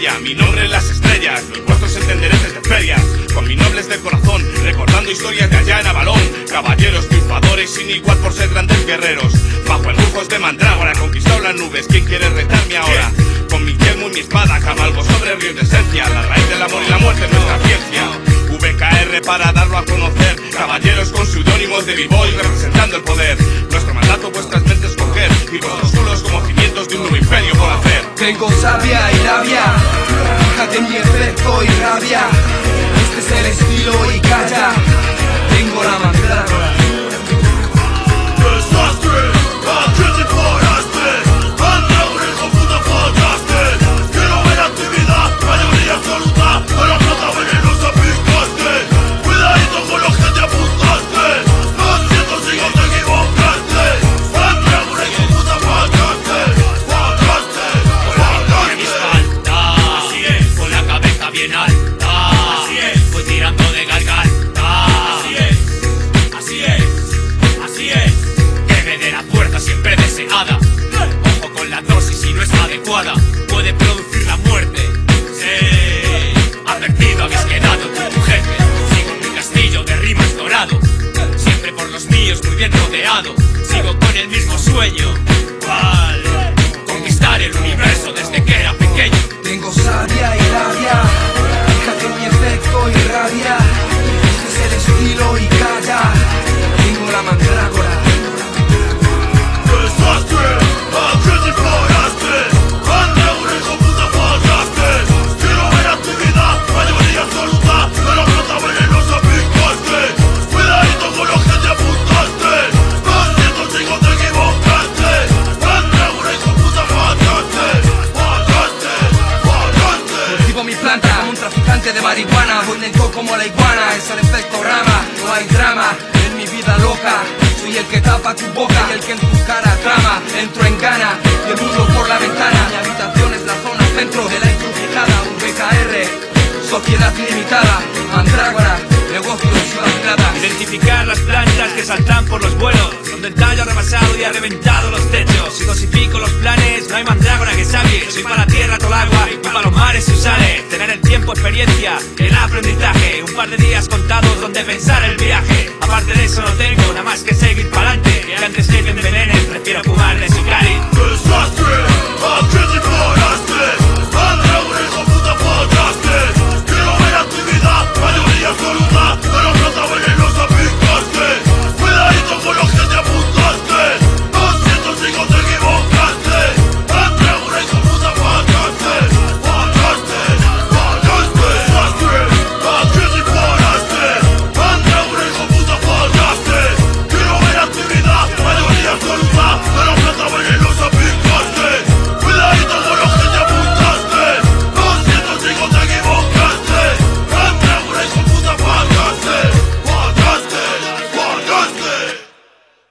estrella, mi nombre en las estrellas, los vuestros en tenderetes de ferias, con mis nobles de corazón, recordando historias de allá en Avalón, caballeros triunfadores sin igual por ser grandes guerreros, bajo embujos de mandrágora, conquistado las nubes, ¿quién quiere retarme ahora? Con mi yelmo y mi espada, cabalgo sobre ríos de esencia, la raíz del amor y la muerte es nuestra ciencia. VKR para darlo a conocer, caballeros con seudónimos de b-boy representando el poder. Nuestro mandato vuestras mentes coger y vuestros culos como cimientos de un nuevo imperio por hacer. Tengo sabia y rabia, fíjate en mi efecto y rabia. Este es el estilo y calla, tengo la mandrágora. Desastre, ¿a qué te paraste? Mandrágora, hijo puta, fallaste. Quiero ver actividad, mayoría absoluta, a la plata venenosa picaste. Cuidadito con los que te apuntaste, lo siento si no te equivocaste. Mandrágora, hijo puta, fallaste. Así es, con la cabeza bien alta. Así es, voy tirando de garganta. Así es, así es, así es. Que me dé la puerta siempre deseada. Ojo con la dosis si no es adecuada, puede producir la muerte. Sí, advertido habéis quedado con tu jefe. Sigo en mi castillo de rimas dorado, siempre por los míos muy bien rodeado. Sigo con el mismo sueño, ¿cuál? Conquistar el universo desde que era pequeño. Tengo sabia y rabia, fíjate en mi efecto y rabia. Este es el estilo y calla, tengo la mandrágora. Desastre, ¿a qué te paraste? Mandrágora, hijo puta, fallaste. Quiero ver actividad, mayoría absoluta, a la plata venenosa picaste. Cuidadito con los que te apuntaste, lo siento si no te equivocaste. Mandrágora, hijo puta, fallaste. Cultivo mi planta como un traficante de marihuana. Voy lento como la iguana, es el efecto rama. No hay drama en mi vida loca. Soy el que tapa tu boca y el que en tu cara trama. Entro en gana y el mundo por la ventana. Mi habitación es la zona centro de la encrucijada. Un VKR, sociedad limitada. Mandrágora, negocio de ciudad plata. Identificar las plantas que saltan por los vuelos, donde el tallo ha rebasado y ha reventado los techos. Si dosifico los planes, no hay mandrágora que sabie. Soy para la tierra todo el agua y para los mares se sale. Tener el tiempo, experiencia, el aprendizaje. Un par de días contados donde pensar el viaje. Aparte de eso no tengo nada más que ser